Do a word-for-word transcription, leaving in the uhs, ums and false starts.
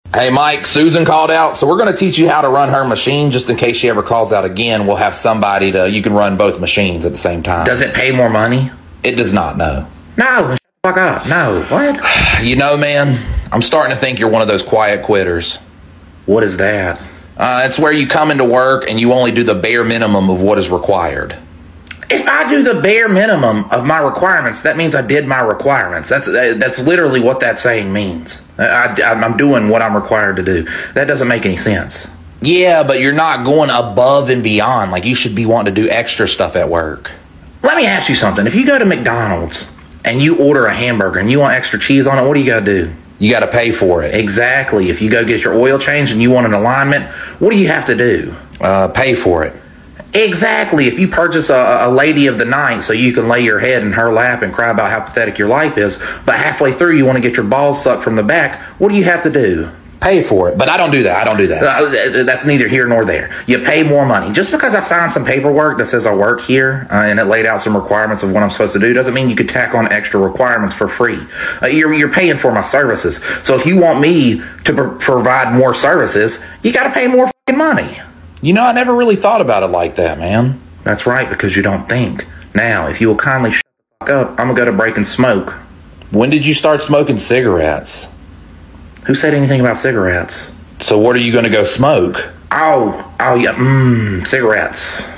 Hey, Mike, Susan called out, so we're going to teach you how to run her machine just in case she ever calls out again. We'll have somebody to, you can run both machines at the same time. Does it pay more money? It does not, no. No, shut the fuck up. No, what? You know, man, I'm starting to think you're one of those quiet quitters. What is that? Uh, it's where you come into work and you only do the bare minimum of what is required. If I do the bare minimum of my requirements, that means I did my requirements. That's that's literally what that saying means. I, I, I'm doing what I'm required to do. That doesn't make any sense. Yeah, but you're not going above and beyond. Like, you should be wanting to do extra stuff at work. Let me ask you something. If you go to McDonald's and you order a hamburger and you want extra cheese on it, what do you got to do? You got to pay for it. Exactly. If you go get your oil changed and you want an alignment, what do you have to do? Uh, pay for it. Exactly. If you purchase a, a lady of the night so you can lay your head in her lap and cry about how pathetic your life is, but halfway through you want to get your balls sucked from the back, what do you have to do? Pay for it. But I don't do that. I don't do that. Uh, that's neither here nor there. You pay more money. Just because I signed some paperwork that says I work here uh, and it laid out some requirements of what I'm supposed to do doesn't mean you could tack on extra requirements for free. Uh, you're, you're paying for my services. So if you want me to pr- provide more services, you got to pay more fucking money. You know, I never really thought about it like that, man. That's right, because you don't think. Now, if you will kindly shut the fuck up, I'm going to go to break and smoke. When did you start smoking cigarettes? Who said anything about cigarettes? So what are you going to go smoke? Oh, oh yeah, mmm, cigarettes.